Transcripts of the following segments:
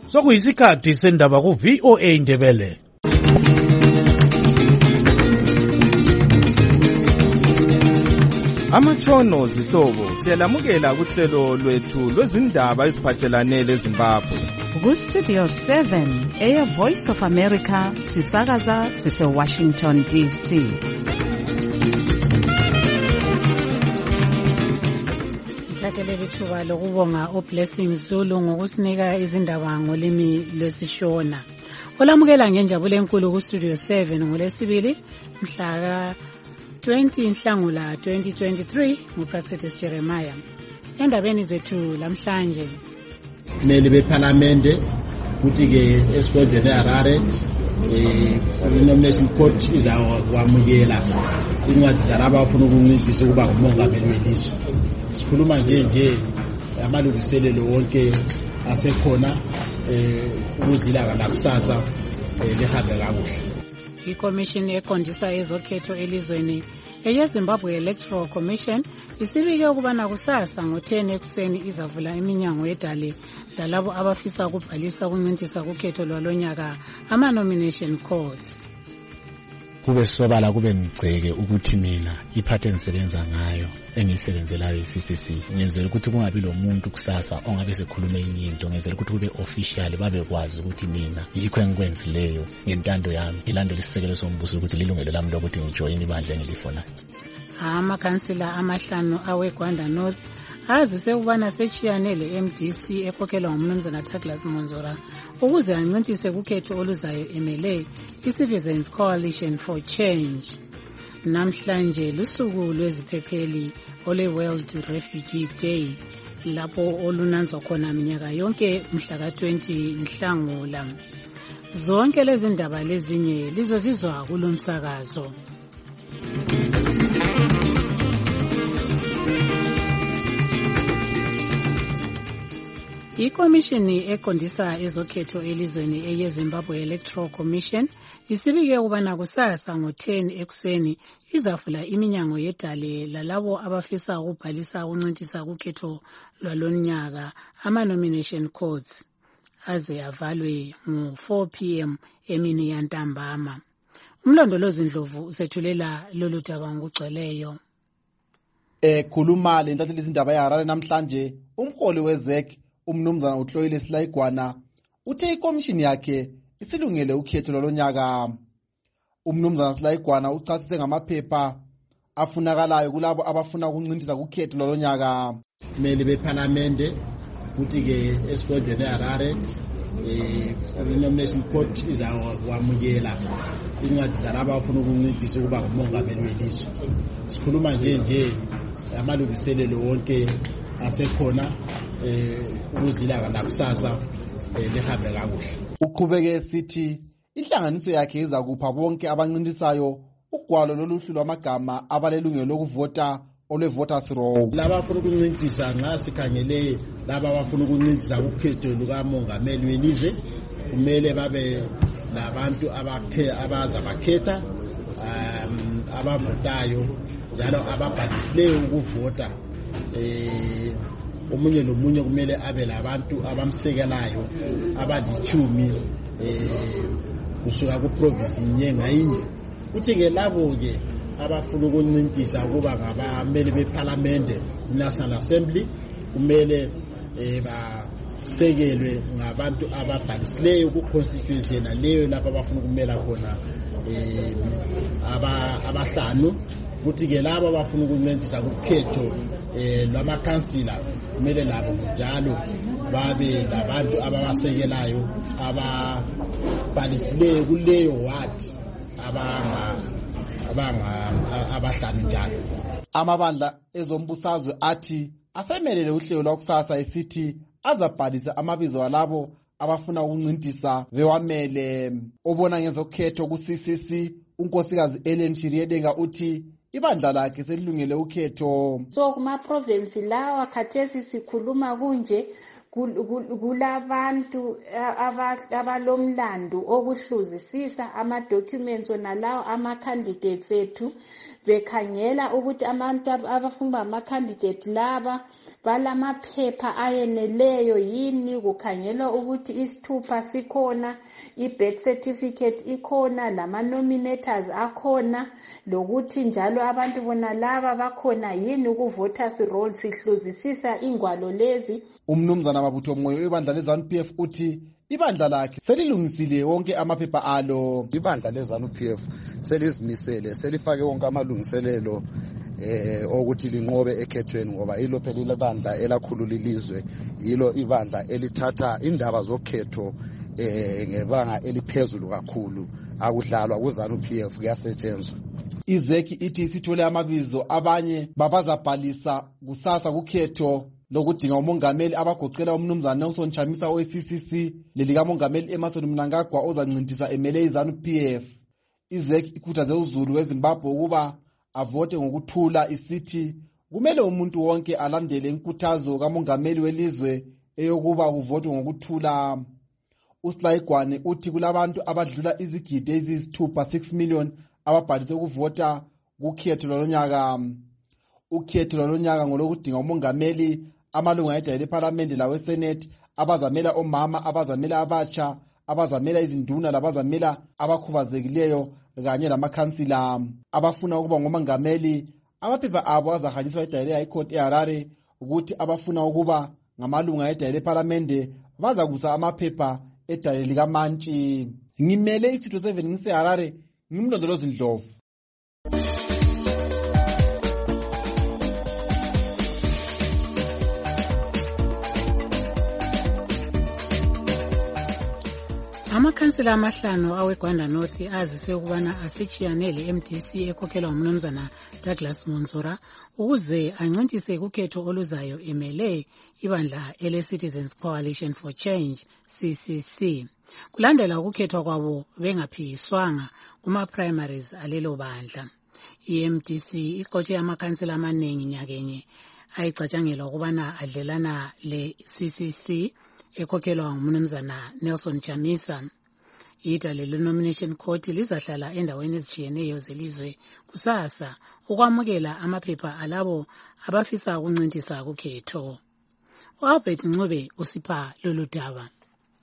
Sokuyisikhathi sendaba ku VOA Indebele. Amatshono zihlobo siyalamukela kuhlelo lwethu lwezindaba eziphathelane leZimbabwe. Ku Studio 7 Air Voice of America sisakaza sise Washington DC. Thathelele ithuba lokubonga uBlessing Zulu ngokusinika izindaba ngolimi lwesiShona. Olamukela ngenjabulo enkulu ku Studio 7 ngolesibili mhla 20 Nhlangula 2023 nguPraxetis Jeremiah. Endabeni zethu lamhlanje kumele beParliament ukuthi ke esigodlweni eHarare i-nomination court izakwamukela incwadi zalabo abafuna ukuncedisa ukuba ngumongameli welizwe. Sikhuluma nje amalungiselelo wonke asekhona ukuzila lakusasa lihambe kakuhle. iCommission eqondisa ezokhetho elizweni eyeZimbabwe Electoral Commission isibike ukubana kusasa ngo-10 ekuseni izavula iminyango yedale lalabo abafisa ukubhalisa ukuncintisa kukhetho lwalonyaka ama-nomination courts. Kube sobala kube ngiceke ukuthi mina iphathi engisebenza ngayo engiyisebenzelayo iCCC ngenzela ukuthi kungabi lo muntu kusasa ongabe sekhuluma enye into, ngenzela ukuthi kube official babekwazi ukuthi mina yikho engikwenzileyo ngentando yami ilandela isisekelo sombuso ukuthi lilungelo lami lokuthi ngijoyine ibandla engilifuna. Amakhansila amahlanu aweGwanda North azise ukubana sechiyane le-MDC ekhokhelwa ngumnumzana Douglas Monzora ukuze ancintise kukhetho oluzayo emele i-Citizens Coalition for Change. Namhlanje lusuku lweziphepheli ole-World Refugee Day lapho olunanzwa khona minyaka yonke mhla ka-20 Nhlangula. Zonke lezi ndaba lezinye lizozizwa kulomsakazo. iCommission eqondisa ezokhetho elizweni eyeZimbabwe Electoral Commission isibike ukubana kusasa ngo-10 ekuseni izavula iminyango yedale lalabo abafisa ukubhalisa ukuncintisa kukhetho lwalonyaka ama-nomination courts aze avalwe ngo-4 p.m. emini yantambama. Umlondolozi Ndlovu usethulela lolu daba ngokugcweleyo. Khuluma lenhlatheli izindaba eHarare namhlanje umholi weZEC umnumzana uHloyile Silayigwana uthe iCommission yakhe isilungele ukhetho lolonyaka. Umnumzana Silayigwana uchasise ngamaphepha afunakalayo kulabo abafuna ukuncintisa kukhetho lolonyaka. Kumele beParliament ukuthi ke esigodlweni eHarare i-nomination court izakwamukela incwadi zalabo abafuna ukuncintisa ukuba ngumongameli welizwe. Sikhuluma nje amalungiselelo wonke asekhona ukuzila lakusasa lihambe kakuhle. Uqhubeke sithi inhlanganiso yakhe izakupha bonke abancintisayo ugwalo loluhlu lwamagama abalelungelo lokuvota olwe-voters roll. Laba abafuna ukuncintisa nxa sikhangele laba abafuna ukuncintisa kukhetho lukamongameli welizwe kumele babe labantu abazabakhetha abavotayo njalo ababhalisileyo ukuvota. Omunye nomunye kumele abe labantu abamsekelayo abalichumi kusuka ku province inye ngayinye. Kuthi ke labo ke abafuna ukuncintisa kuba ngabameli beParliament National Assembly kumele basekelwe ngabantu ababhalisileyo ku constituency leyo lapho abafuna ukumela khona abahlanu. Kuthi ke labo abafuna ukuncintisa kukhetho lwamakhansila kumele labo njalo babe labantu ababasekelayo ababhalisileyo kuleyo ward abahlanu njalo. Amabandla ezombusazwe athi asemelele uhlelo lwakusasa esithi azabhalisa amabizo alabo abafuna ukuncintisa bewamele. Obona ngezokhetho ku-CCC unkosikazi Ellen Chiriedenga uthi ibandla lakhe selilungele ukhetho. So kuma-province lawa khathesi sikhuluma kunje kulabantu abalomlando okuhluzisisa ama-documents nalawo ama-candidates ethu bekhangela ukuthi abantu abafuna ama-candidate laba balamaphepha ayeneleyo yini, kukhangelwa ukuthi isithupha sikhona, i-birth certificate ikhona, lama-nominators akhona, lokuthi njalo abantu bona laba bakhona yini ku-voters roll, sihluzisisa ingwalo lezi. Umnumzana Mabutho Moyo ibandla le-ZANU-PF uthi ibandla lakhe selilungisile wonke amaphepha alo. Ibandla le-ZANU-PF selizimisele, selifake wonke amalungiselelo ukuthi linqobe ekhethweni, ngoba yilo phela ibandla elakhulula ilizwe, yilo ibandla elithatha indaba zokhetho ngebanga eliphezulu kakhulu. Akudlalwa ku-ZANU-PF, kuyasetshenzwa. IZEC ithi isithole amabizo abanye babazabhalisa kusasa kukhetho lokudinga umongameli abagoqela umnumzana Nelson Chamisa owe-CCC lelikamongameli Emmerson Mnangagwa ozancintisa emele i-ZANU-PF. IZEC ikhuthaze uZulu weZimbabwe ukuba avote ngokuthula, isithi kumele umuntu wonke alandele inkuthazo kamongameli welizwe eyokuba kuvotwe ngokuthula. uSlaigwane uthi kulabantu abadlula izigidi eziyisithupha 6 million ababhalise ukuvota kukhetho lonyaka. Ukhetho lonyaka ngolokudinga umongameli, amalungu ayedala leParliament laweSenate, abazamela omama, abazamela abatsha, abazamela izinduna, labazamela abakhubazekileyo kanye lamakhansila. Abafuna ukuba ngomongameli amaphepha abo azahanjiswa eDirect High Court eHarare, ukuthi abafuna ukuba ngamalungu ayedala leParliament bazakusa amaphepha eDirect likaMantshi. Ngimele isitho 7 ngiseHarare, ngimlondolozi Ndlovu. Amakhansila amahlanu aweGwanda North azise ukubana asetshiyanele MDC ekhokhelwa ngumnumzana Douglas Monzora ukuze ancintise kukhetho oluzayo emele ibandla ele-Citizens Coalition for Change CCC. Kulandela ukukhethwa kwabo bengaphikiswanga kuma-primaries alelo bandla. I-MDC iqotshe amakhansila amaningi nyakenye ayicatshangelwa ukubana adlelana le-CCC ekhokhelwa ngumnumzana Nelson Chamisa. Idale le-nomination court lizahlala endaweni ezitshiyeneyo zelizwe kusasa ukwamukela amaphepha alabo abafisa ukuncintisa kukhetho. U-Albert Ncube usipha lolu daba.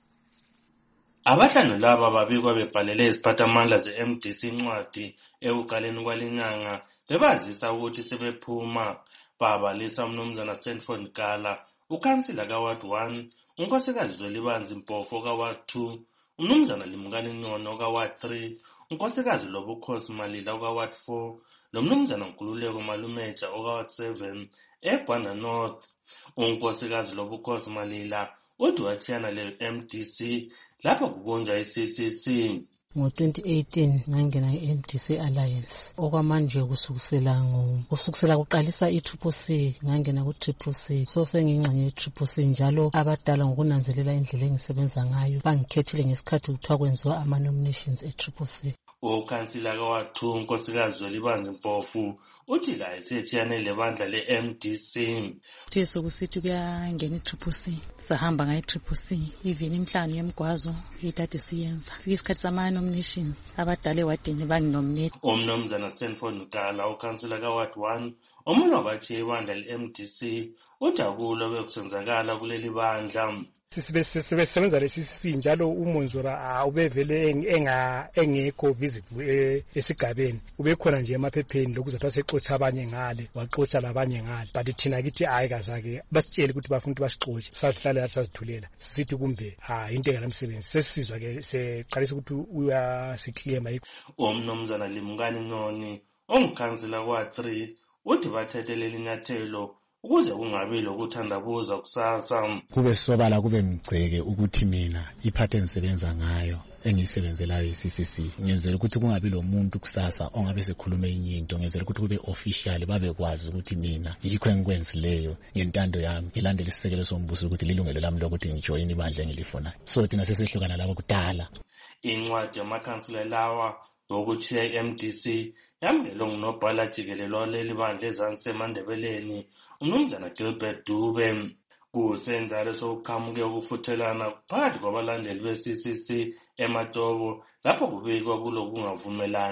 Abahlanu laba babikwa bebhalele iziphathamandla ze-MDC incwadi ekuqaleni kwalenyanga bebazisa ukuthi sebephuma babalisa umnumzana Stanford Kala, ukhansila kaWard 1, unkosikazi Zwelibanzi Mpofu kaWard 2, umnumzana Limkani Nyono kaWard 3, unkosikazi Lobukhosi Malila kaWard 4, lomnumzana Nkululeko Malumeja kaWard 7 eGwanda North. Unkosikazi Lobukhosi Malila uthi wathiyana le-MDC lapho kubunjwa i-CCC. Ngo-2018 ngangena i-MDC Alliance. Okwamanje kusukisela kuqalisa i-CCC ngangena ku-CCC. So sengingxenye ye-CCC njalo abadala ngokunanzelela indlela engisebenza ngayo bangikhethile ngesikhathi kuthiwa kwenziwa ama-nominations e-CCC. Ukhansila kaWard 2 unkosikazi Zwelibanzi Mpofu uthi la esethiyane lebandla le-MDC. Thiso kusithi kuyangena i-CCC, sahamba ngayi-CCC, even imhlanu yemgwazo yidade siyenza. Fika isikhathi sama-nominations, abadala ewadini banginominate. Umnumzana Stanford Kala, ukhansila kaWard 1, omunye wabathiye ibandla le-MDC, ujabulo bekusenzakala kuleli bandla. Sisebenza le-CCC njalo uMonzora ubevele engekho visible esigabeni, ubekhona nje emaphepheni lokuzothiwa sexotsha abanye ngale, waxotsha labanye ngale, but thina kithi hayi kazake basitshele ukuthi bafuna ukuthi basiXotshe, sasihlala lapha sazithulela sisithi kumbe into engalamsebenzi. Sesizwa ke seqalisa ukuthi uyasiclaima. Umnumzana Limkani Nyono ongikhansila kaWard 3 uthi bathethelela inyathelo ukuze kungabi lokuthandabuza kusasa. Kube sobala kube mgceke ukuthi mina iphathe engisebenza ngayo engiyisebenzelayo i-CCC ngenzela ukuthi kungabi lo muntu kusasa ongabe sekhuluma enye into, ngenzela ukuthi kube official babekwazi ukuthi mina yikho engikwenzileyo ngentando yami ngilandela isisekelo sombuso ukuthi lilungelo lami lokuthi ngijoyine ibandla engilifunayo. So thina sesehlukana labo kudala. Incwadi yamakhansila lawa ngokuthiya i-MDC yamukele ngunobhala jikelelo leli bandla ezansi eMandebeleni umnumzana Gilbert Dube. Kusenzalo sokuqhamuke ukufuthelana phakathi kwabalandeli be-CCC eMatobo lapho kubikwa kulokungavumelani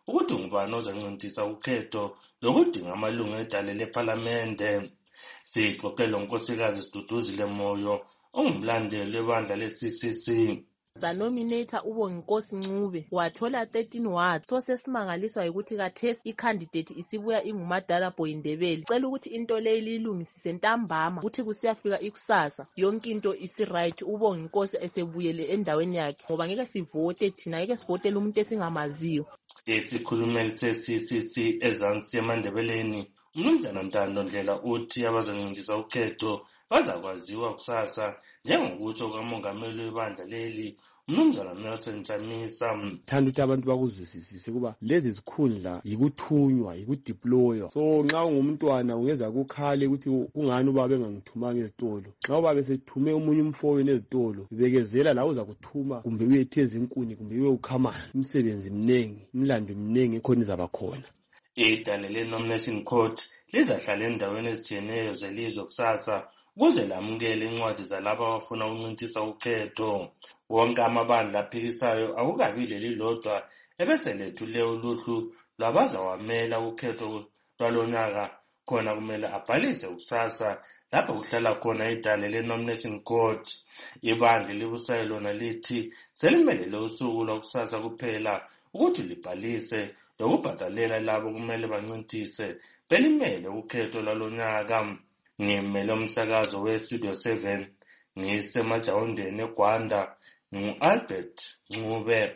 ukuthi ngubani ozancintisa ukhetho lokudinga amalungu edale lephalamende. Sixoxele unkosikazi Siduduzile Moyo ongumlandeli webandla le-CCC. Zanominator uBonginkosi Ncube wathola 13 wards. So sesimangaliswa ukuthi kathesi i-candidate isibuya inguMadala Boyindebele. Cela ukuthi into le ilungisise ntambama ukuthi kusiyafika ikusasa yonke into isi-right uBonginkosi esebuyele endaweni yakhe ngoba ngeke sivote thina ngeke sivotele umuntu esingamaziyo. Isikhulumeli se-CCC ezansi eMandebeleni uMnumzana Ntando Ndlela uthi abazancindisa ukhetho bazakwaziwa kusasa njengokutsho kwamongameli webandla leli uMnumzana Nelson Chamisa. Thanda ukuthi abantu bakuzwisisise kuba lezi zikhundla yikuthunywa yikudeploywa. So nxa ungumntwana ungeza kukhale ukuthi kungani ubaba engangithumanga ezitolo. Nxa ubaba sethume omunye umfowenu ezitolo bekezela la uza kuthuma kumbe uyetheza inkuni kumbe uyokhamana. Umsebenzi mnengi, umlando mnengi ekhona izabakhona. Idale le-nomination court lizahlala endaweni ezitshiyeneyo zelizwe kusasa ukuze lamukele incwadi zalabo abafuna ukuncintisa ukhetho. Wonke amabandla aphikisayo akukabi leli lodwa ebeselethu uluhlu lwabazawamela ukhetho lwalonyaka khona kumele abhalise kusasa lapho kuhlala khona idale le-nomination court. Ibandla libusayo lona lithi selimelele usuku lwakusasa kuphela ukuthi libhalise lokubhadalela labo kumele bancintise belimele ukhetho lwalonyaka. Ngimele umsakazo we-Studio 7 ngisemajawundeni eGwanda ngu-Albert Ncube.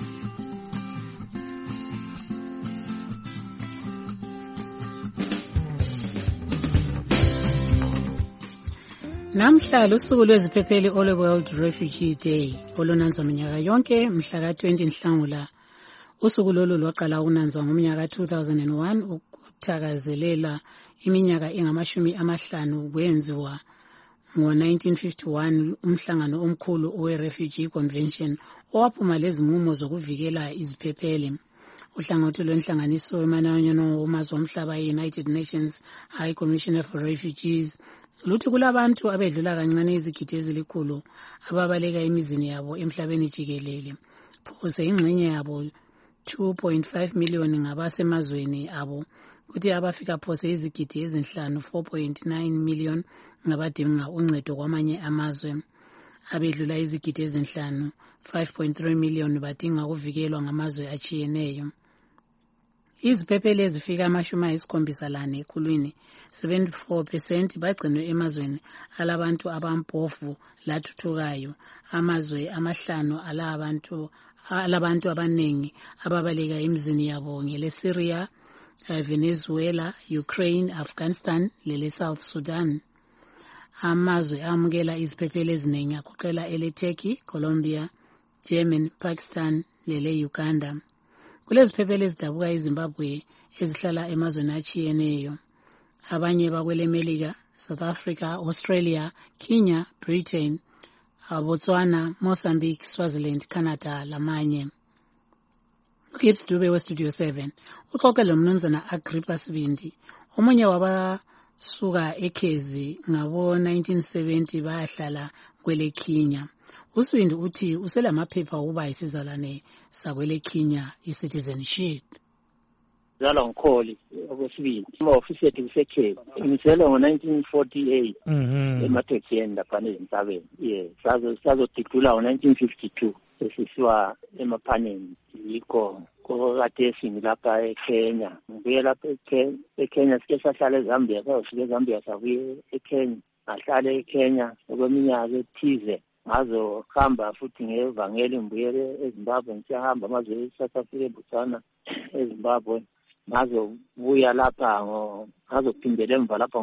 Namhla lusuku lweziphepheli All World Refugee Day olunanzwa minyaka yonke mhla ka-20 Nhlangula. Usuku lolu lwaqala ukunanzwa ngomnyaka 2001 ukuthakazelela iminyaka engama-50 kwenziwa ngo-1951 umhlangano omkhulu owe-Refugee Convention owaphuma lezinqumo zokuvikela iziphepheli. Uhlangothi lwenhlanganiso emananyano womazwe omhlaba ye-United Nations High Commissioner for Refugees luthi kulabantu abedlula kancane izigidi ezilikhulu ababaleka emizini yabo emhlabeni jikelele. Phose ingxenye yabo 2.5 million ngabasemazweni abo kuthi abafika phose izigidi ezinhlanu 4.9 million ngabadinga uncedo kwamanye amazwe. Abedlula izigidi ezinhlanu 5.3 million badinga ukuvikelwa ngamazwe achiyeneyo. Iziphepheli ezifika ama-74 ekhulwini 74% bagcinwe emazweni alabantu abampofu lathuthukayo. Amazwe amahlanu alabantu abanengi ababaleka emizini yabo ngele-Syria, Venezuela, Ukraine, Afghanistan lele-South Sudan. Amazwe amukela iziphepheli eziningi agoqela ele-Turkey, Colombia, Germany, Pakistan lele-Uganda. Kuleziphepheli ezidabuka eZimbabwe ezihlala emazweni achiyeneyo. Abanye bakwele Melika, South Africa, Australia, Kenya, Britain, Botswana, Mozambique, Swaziland, Canada lamanye. Gibbs Dube we-Studio 7 uxoxe lo mnumzana Agrippa Sibindi omunye wabasuka eKhezi ngabo-1970 bayahlala kwele Kenya. Usibindi uthi uselamaphepha ukuba isizalwane sakwele Kenya i-citizenship. Zalwa ngikholi okwesibili ama-ofisi ethu kuseKhezi ngizelwe ngo-1948 emathekisini laphana ezintabeni sazodidula ngo-1952 sesisiwa emaphaneni yikho kokade lapha eKenya. Ngibuye lapha eKenya sike sahlala eZambia sayofika eZambia sabuye eKenya ngahlala eKenya okweminyaka ethize ngazohamba futhi ngevangeli ngibuyele eZimbabwe ngisiyahamba amazwe e-South Africa eBotswana eZimbabwe ngazobuya lapha ngazophindela emva lapha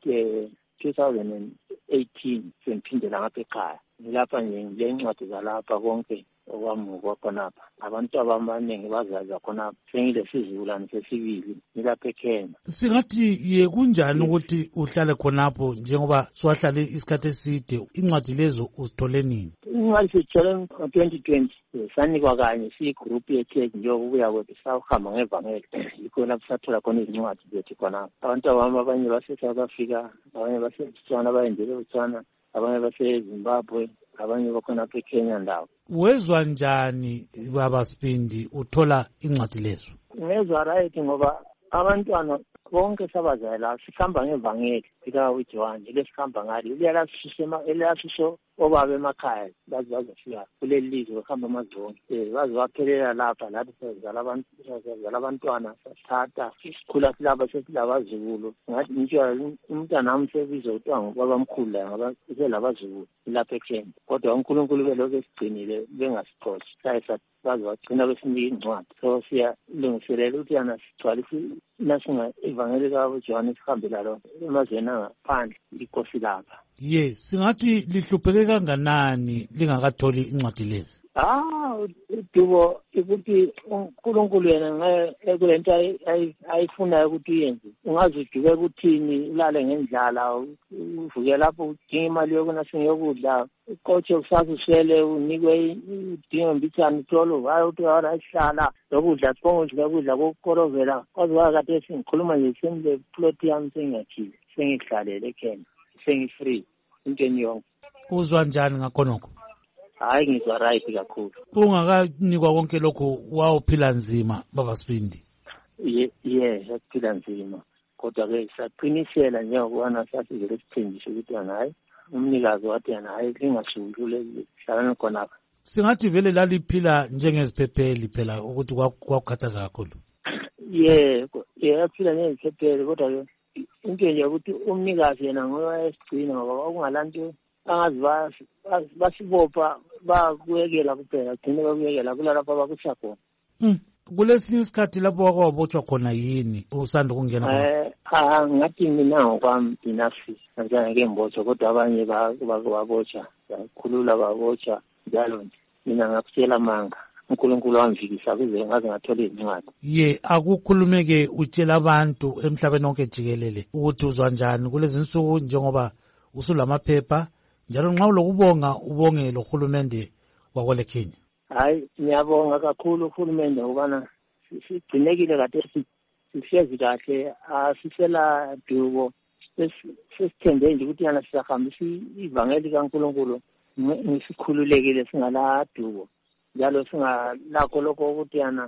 ngo-2018 sengiphindela ngapha ekhaya. Ngilapha nje ngilencwadi zalapha konke okwamuka khonapha abantu abaningi bazaza khonapha sengilesizulwane sesibili ngilapha eKenya. Singathi kunjani ukuthi uhlale khonapho njengoba siwahlale isikhathi eside? Incwadi lezo uzithole nini? Incwadi sithole ngo-2020 sanikwa kanye siyigroup yeChurch njengokubuya kwethu sahamba ngevangeli yikho lapho sathola khona izincwadi zethu khonapha. Abantu abanye base-South Africa, abanye base-Botswana, abayendele eBotswana, abanye base-Zimbabwe, abanye bakhona apha eKenya ndawo. Wezwa njani baba Sibindi uthola incwadi lezo? ngezwa right ngoba abantwana bonke sabazala sihamba ngevangeli likaJohane lesihamba ngalo liyasisho obaba emakhaya bazofika kuleli lizwe bahamba amazonke baze baphelela lapha lathi sezala abantwana sathatha isikhula silapha sesilabazukulu ngathi ngitsho umntana wami sebizwa kuthiwa ngobabamkhulu la ngoba selabazukulu lapha ekheni kodwa uNkulunkulu belokhu esigcinile bengasikhosi baze bagcina besinika incwadi so siyalungiselela ukuthi yana sigcwalise nasinga ivangeli likaJohane sihambe lalo emazweni angaphandle inkosi lapha. Yes, singathi lihlupheke kanganani lingakatholi incwadi lezi? Udubo ukuthi uNkulunkulu yena kulento ayifunayo ukuthi uyenze. Ungaze uduke kuthini ulale ngendlala uvuke lapho udinga imali yokuna singiyokudla uqotshe usathi usele unikwe udinga mbithani utholo hayi uthi awasihlala lokudla sibonga ukudla kokukorovela kwaze kade singikhuluma nje semle plot yami sengiyakhile sengihlalele ekhena sengi-free intweni yonke. Uzwa njani ngakhonokho? Hayi ngizwa right kakhulu. Ungakanikwa konke lokho wawuphila nzima baba Sibindi? Yaphila nzima kodwa-ke saqinisela njengokubana sasivele sithenjishe ukuthi hayi umnikazi wathi hayi lingasungululeli hlalani khonapha. Singathi vele laliphila njengeziphepheli phela ukuthi kwakukhathaza kakhulu. Yaphila njengeziphepheli kodwa-ke into nje ukuthi umnikazi yena ngowayesigcina ngoba kwakungalanto angazi basibopha bakuyekela kuphela gcine bakuyekela kulalapho bakusha khona. Kulesinye isikhathi lapho wakwabotshwa khona yini usanda ukungena? Ngathi mina ngokwami dinafisi ngeke ngibotshwa kodwa abanye babotshwa bakhulula babotshwa njalo nje mina ngakutshela manga uNkulunkulu wangivikisa kuze ngaze ngathola izincwadi. Akukhulumeke utshela abantu emhlabeni wonke jikelele ukuthi uzwa njani kulezi nsuku njengoba usulamaphepha njalo nxa ulokubonga ubonge lo hulumende wakwele Kenya. Hayi ngiyabonga kakhulu uhulumende ngobana sigcinekile kade sihlezi kahle asisela dubo sesithembe nje ukuthi yana siyahambisa ivangeli kaNkulunkulu ngisikhululekile singala dubo njalo singalakho lokho ukuthi yana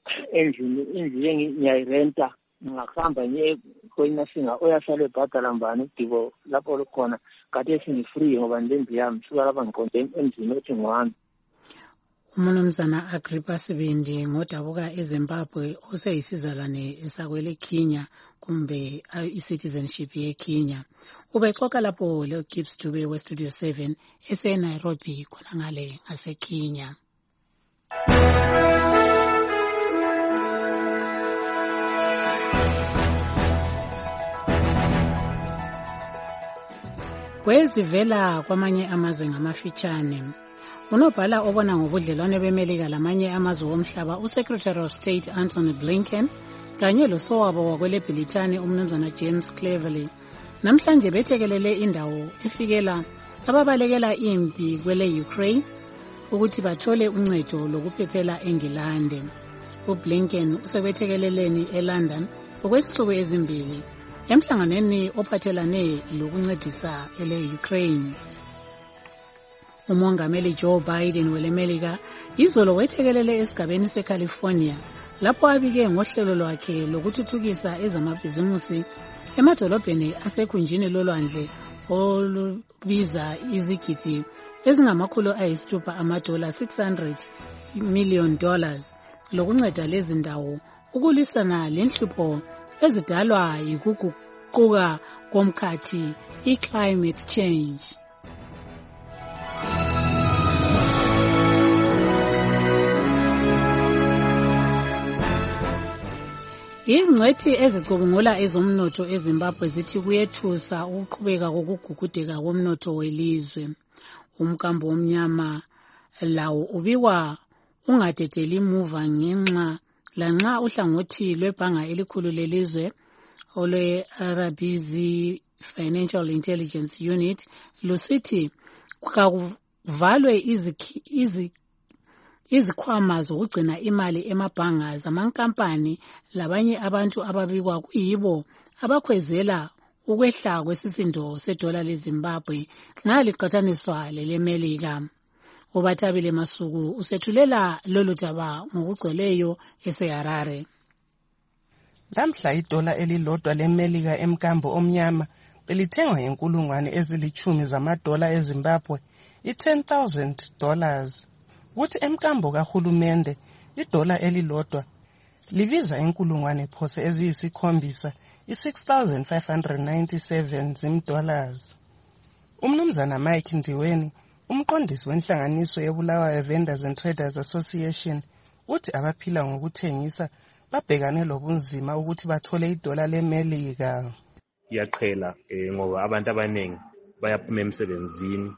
endlini ngiyayirenta ngahamba nje koyina singa oyasale bhadala mbani udibo lapho lokhona kade singi-free ngoba ndendlu yami suka lapha ngiqonde emzini othi ngwami. Umnumzana Agrippa Sibindi ngodabuka eZimbabwe oseyisizalwane sakwele Kenya kumbe i-citizenship yeKenya. Ubexoxa lapho Leo Gibbs Dube we-Studio 7 eseNairobi khona ngale ngaseKenya. Kwezivela kwamanye amazwe ngamafitshane. Unobhala obona ngobudlelwane beMelika lamanye amazwe omhlaba uSecretary of State Anthony Blinken kanye losowabo wakwele Britani umnumzana James Cleverly namhlanje bethekelele indawo efikela ababalekela impi kwele Ukraine ukuthi bathole uncedo lokuphephela eNgilande. uBlinken usebethekeleleni eLondon okwensuku ezimbili emhlanganweni ophathelane lokuncedisa ele-Ukraine. Umongameli Joe Biden welemelika izolo wethekelele esigabeni seCalifornia lapho abike ngohlelo lwakhe lokuthuthukisa ezamabhizimusi emadolobheni asekhunjini lolwandle olubiza izigidi ezingama$600 $600 million lokunceda lezi ndawo ukulwisana lenhlupho ezidalwa yikuguquka komkhathi i-climate change. Ingcwethi ezicubungula ezomnotho eZimbabwe zithi kuyethusa ukuqhubeka kokugugudeka komnotho welizwe. Umkambo omnyama lawo ubikwa ungadedeli muva lanxa uhlangothi lwebhanga elikhulu lelizwe olwe-RBZ Financial Intelligence Unit lusithi kakuvalwe izikhwama zokugcina imali emabhanga zamankampani labanye abantu ababikwa kuyibo abakhwezela ukwehla kwesisindo sedola leZimbabwe nxa liqhathaniswa lelemelika. Ubathabile Masuku usethulela lolu daba ngokugcweleyo eseHarare. Lamhla idola elilodwa lemelika emkambo omnyama belithengwa $10,000 zamadola eZimbabwe, $10,000. Kuthi emkambo kahulumende idola elilodwa libiza phose eziyisi-7, $6,597 zimdollars. Umnumzana Mike Ndiweni, umqondisi wenhlanganiso yeBulawayo Vendors and Traders Association, uthi abaphila ngokuthengisa babhekane lobunzima ukuthi bathole idola lemelika. Iyaqhela ngoba abantu abaningi bayaphuma emsebenzini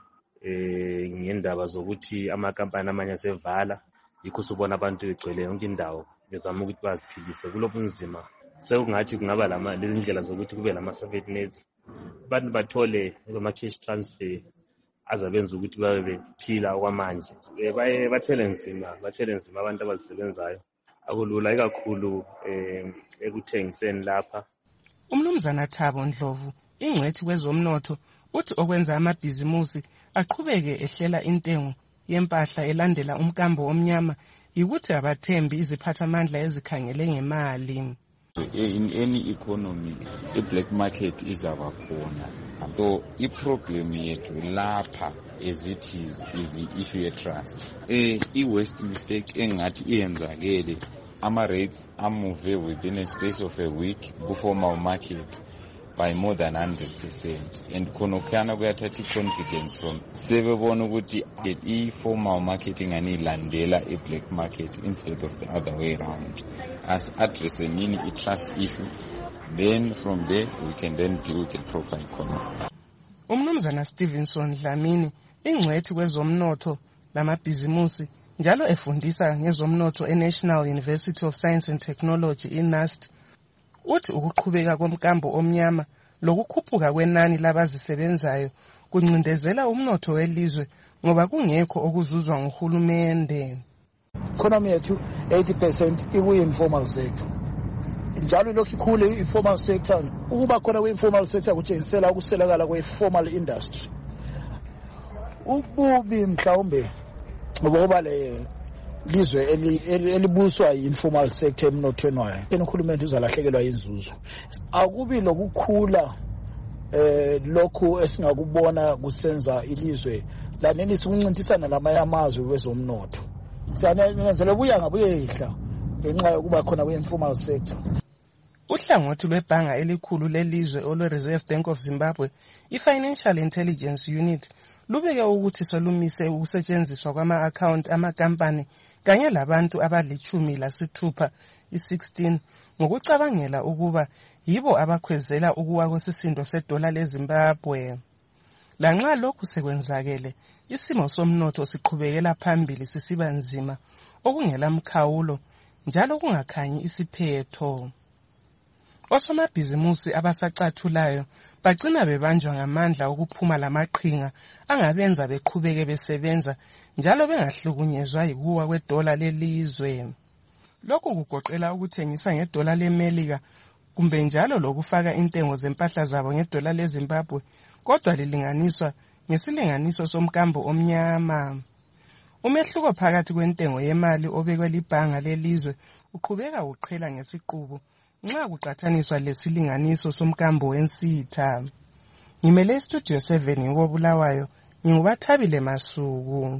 ngendaba zokuthi amakampani amanye asevala, yikho usubona abantu begcwele yonke indawo bezama ukuthi baziphilise. Kulobunzima sekungathi kungaba lezi ndlela zokuthi kube lama-safety nets, abantu bathole ama-cash transfer azabenza ukuthi babe bephila okwamanje. Bathwele nzima abantu abazisebenzayo, akulula ikakhulu ekuthengiseni lapha. Umnumzana Thabo Ndlovu, ingcwethi kwezomnotho, uthi okwenza amabhizimusi aqhubeke ehlela intengo yempahla elandela umkambo omnyama yikuthi abathembi iziphathamandla ezikhangele ngemali. In any economy, the black market is abakhona. So i-problem yethu lapha as it is the issue of trust. I-worst mistake engathi iyenzakele, ama-rates amuve within a space of a week ku-formal market by more than 100%. And khonokana kuyathatha i-confidence from sebebona ukuthi i-formal marketing anilandela i-black market instead of the other way around. As addressing i-trust issue, then from there we can then build a proper economy. Umnumzana Stevenson Dlamini, ingcwethi kwezomnotho lamabhizimusi, njalo efundisa ngezomnotho eNational University of Science and Technology iNUST, uthi ukuqhubeka komkambo omnyama lokukhuphuka kwenani labazisebenzayo kuncindezela umnotho welizwe ngoba kungekho okuzuzwa nguhulumende. Economy yethu 80% iku-informal sector. Njalo lokhu ikhule i-informal sector, ukuba khona kwe-informal sector kutshengisela ukuselakala kwe-formal industry. Ububi mhlawumbe ngoba le lizwe elibuswa yi-informal sector emnothweni wayo, uhulumende uzalahlekelwa inzuzo. Akubi lokukhula lokhu esingakubona kusenza ilizwe lanelisa ukuncintisana lamanye amazwe kwezomnotho. Siyanezela buya ngabuyehla ngenxa yokuba khona kwe-informal sector. Uhlangothi lwebhanga elikhulu lelizwe olwe-Reserve Bank of Zimbabwe, i-Financial Intelligence Unit, lubeke ukuthi solumise ukusetshenziswa kwama-account amakampani kanye labantu abali-16 i-16 ngokucabangela ukuba yibo abakhwezela ukuwa kwesisindo sedola leZimbabwe. Lanxa lokhu sekwenzakele, isimo somnotho siqhubekela phambili sisiba nzima okungela mkhawulo njalo kungakhanyi isiphetho. Osomabhizimusi abasacathulayo bagcina bebanjwa ngamandla ukuphuma lamaqhinga angabenza beqhubeke besebenza njalo bengahlukunyezwa yikuwa kwedola lelizwe. Lokhu kugoqela ukuthengisa ngedola lemelika kumbe njalo lokufaka intengo zempahla zabo ngedola leZimbabwe, kodwa lilinganiswa ngesilinganiso somkambo omnyama. Umehluko phakathi kwentengo yemali obekwe libhanga lelizwe uqhubeka uqhela ngesiqubu nxa kuqathaniswa lesilinganiso somkambo wensitha. Ngimele istudio 7 ngoBulawayo, ngingubathabile Masuku.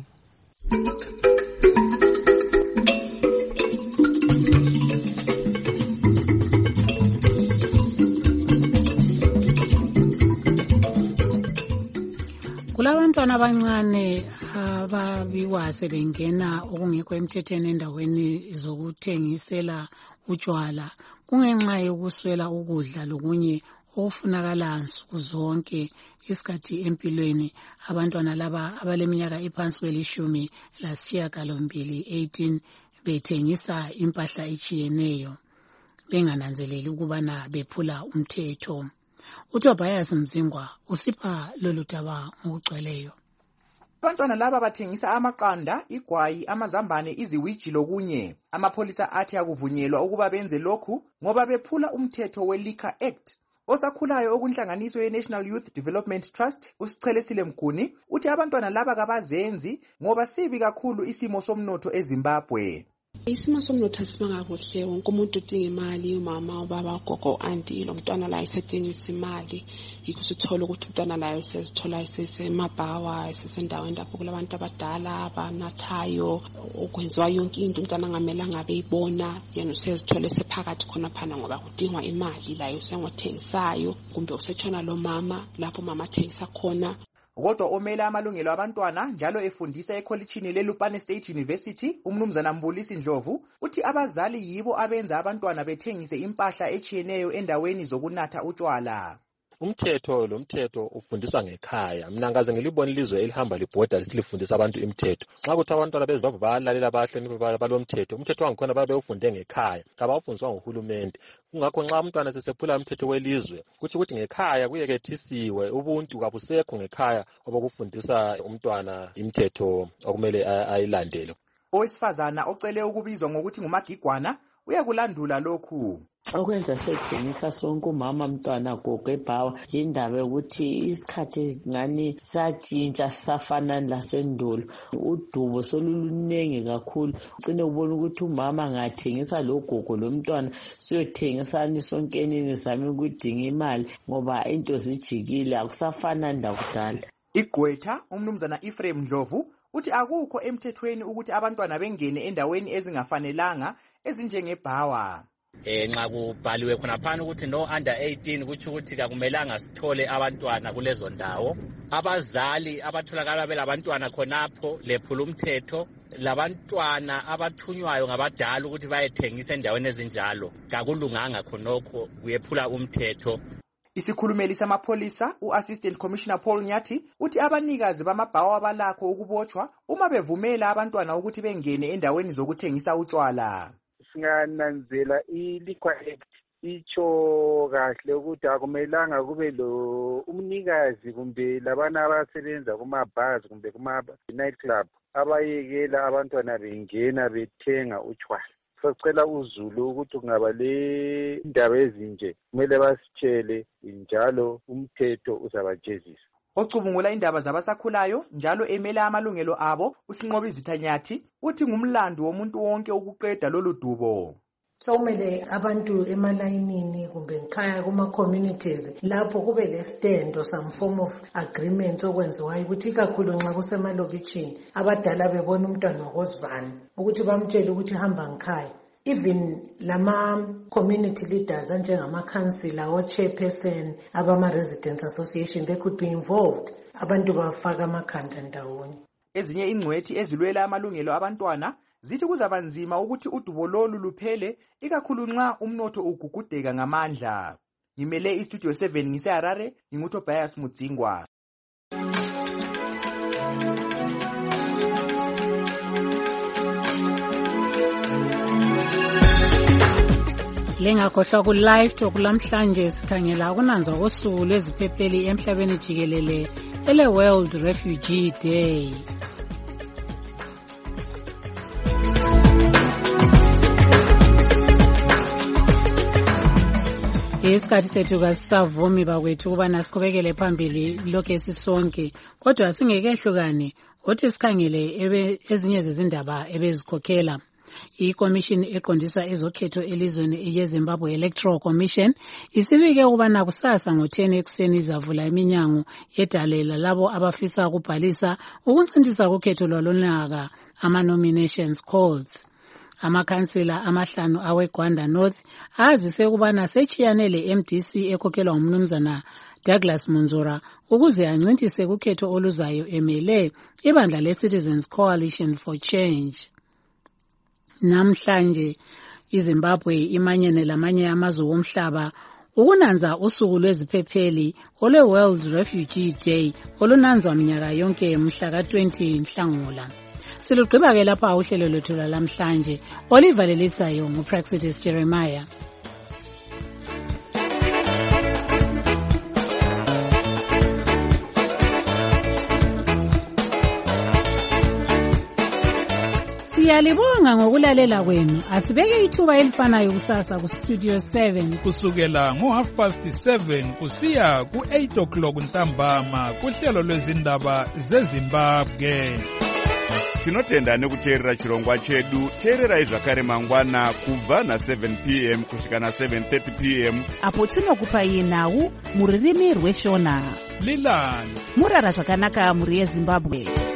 Kulabantwana abancane ababiwa sebengena okungekho emthethweni endaweni zokuthengisela utshwala kungenxa yokuswela ukudla lokunye okufunakala nsuku zonke isikhathi empilweni. Abantwana laba abaleminyaka iphansi kweli-18 bethengisa impahla etshiyeneyo bengananzeleli ukubana bephula umthetho. uTobias Mzingwa usipha lolu daba ngokugcweleyo. Abantwana laba bathengisa amaqanda, igwayi, amazambane, iziwiji lokunye. Amapholisa athi akuvunyelwa ukuba benze lokhu ngoba bephula umthetho we-Liquor Act. Osakhulayo okunhlanganiso ye-National Youth Development Trust, uSichelesile Mguni, uthi abantwana laba kabazenzi ngoba sibi kakhulu isimo somnotho eZimbabwe. Isimo somnotho asimanga kuhle, wonke umuntu udinga imali, umama, ubaba, ugogo, auntie, lo mntwana la isedingisa imali. Yikho sithola ukuthi umntwana layo sesithola isesemabhawa, isesendaweni lapho kulabantu abadala abanathayo, okwenziwa yonke into umntwana ngamela ngabe ibona, yena usezithola sephakathi khona phana ngoba kudingwa imali layo usengothengisayo, kumbe usetshona lo mama lapho mama athengisa khona. Kodwa omela amalungelo abantwana njalo efundisa ekholitshini leLupane State University, umnumzana Mbulisi Ndlovu uthi abazali yibo abenza abantwana bethengise impahla echiyeneyo endaweni zokunatha utshwala. Umthetho ufundiswa ngekhaya. Mina ngaze ngilibona ilizwe elihamba libhoda lisilifundisa abantu imithetho. Nxa kuthi abantwana bezimbabwe bayalalela bahlonipha balomthetho, umthetho wangikhona babe ufunde ngekhaya, kabawufundiswa nguhulumende. Kungakho nxa umntwana sesephula umthetho welizwe, ukuthi ngekhaya kuyekethisiwe, ubuntu kabusekho ngekhaya obokufundisa umntwana imithetho okumele ayilandele. Owesifazana ocele ukubizwa ngokuthi ngumagigwana uyakulandula lokhu. Okwenza sethengisa sonke umama mntwana gogo ebhawa indaba yokuthi isikhathi ngani satshintsha safana lasendulo, udubo solulunenge kakhulu, ugcine ubona ukuthi umama ngathengisa lo gogo lo mntwana siyothengisani sonkenini sami ukudinga imali ngoba into zijikile akusafana ndakudala. Igqwetha umnumzana Ephraim Ndlovu uthi akukho emthethweni ukuthi abantwana bengene endaweni ezingafanelanga ezinjengebhawa. Nxa kubhaliwe khona phana ukuthi no under 18 kuthi ukuthi akumelanga sithole abantwana kulezo ndawo. Abazali abatholakala belabantwana khonapho lephula umthetho, labantwana abathunywayo ngabadala ukuthi bayethengisa endaweni ezinjalo kakulunganga khonokho, kuyephula umthetho. Isikhulumeli samapholisa uAssistant Commissioner Paul Nyathi uthi abanikazi bamabhawa balakho ukubotshwa uma bevumela abantwana ukuthi bengene endaweni zokuthengisa utshwala. Singananzela iLiquor Act itsho kahle ukuthi akumelanga kube lo umnikazi kumbe labana abasebenza kuma-bars kumbe kuma-night club abayekela abantwana bengena bethenga utshwala. Sicela uzulu ukuthi kungaba le indaba ezinje kumele basitshele njalo umthetho uzabajezisa. Ocubungula indaba zabasakhulayo njalo emela amalungelo abo uSinqobizitha Nyathi uthi ngumlando womuntu wonke ukuqeda lolu dubo. Sokumele abantu emalayinini kumbe nkhaya kuma-communities lapho kube le-stand or some form of agreement okwenziwayo ukuthi ikakhulu nxa kusemalokitshini abadala bebona umntwana wakozivana ukuthi bamtshele ukuthi hamba nkhaya. Even lama-community leaders anjengama-councillor o-chairperson abama-residents association they could be involved. Abantu bafaka amakhanda ndawonye. Ezinye ingcwethi ezilwela amalungelo abantwana zithi kuzaba nzima ukuthi udubo lolu luphele ikakhulu nxa umnotho ugugudeka ngamandla. Ngimele iStudio 7 ngise-Harare, nginguTobias Mudzingwa. Lengakhohlwa ku live talk lamhlanje sikhangela ukunanzwa kosuku lweziphepheli emhlabeni jikelele ele World Refugee Day. Isikhathi sethu kasisavumi bakwethu ukubana siqhubekele phambili lokho esisonke, kodwa singekehlukane othi sikhangele ezinye zezindaba ebezikhokhela. I-Commission eqondisa ezokhetho elizweni yeZimbabwe Electoral Commission isibike ukubana kusasa ngo-10 ekuseni izavula iminyango yedalela labo abafisa ukubhalisa ukuncintisa kukhetho lwalonyaka ama-nominations calls. Amakhansila amahlanu aweGwanda North azise ukubana sechiyane le-MDC ekhokhelwa ngumnumzana Douglas Munzora ukuze ancintise kukhetho oluzayo emele ibandla le-Citizens Coalition for Change. Namhlanje iZimbabwe imanyene lamanye amazwe omhlaba ukunanza usuku lweziphepheli ole World Refugee Day olunanzwa minyaka yonke mhla ka-20 Nhlangula. Silugqiba ke lapha uhlelo lwethu lamhlanje olivalelisayo nguPraxidis Jeremiah. Siyalibonga ngokulalela kwenu. Asibeke ithuba elifanayo kusasa ku Studio 7 kusukela ngo7:30 kusiya ku8 o'clock ntambama kuhlelo lwezindaba zeZimbabwe. tinotenda nekuteerera chirongwa chedu. Teererai zvakare mangwana kubva na7 p.m. kusvika na7:30 p.m. apo tinokupai nhau mururimi rweshona. Lilan murara zvakanaka muri yeZimbabwe.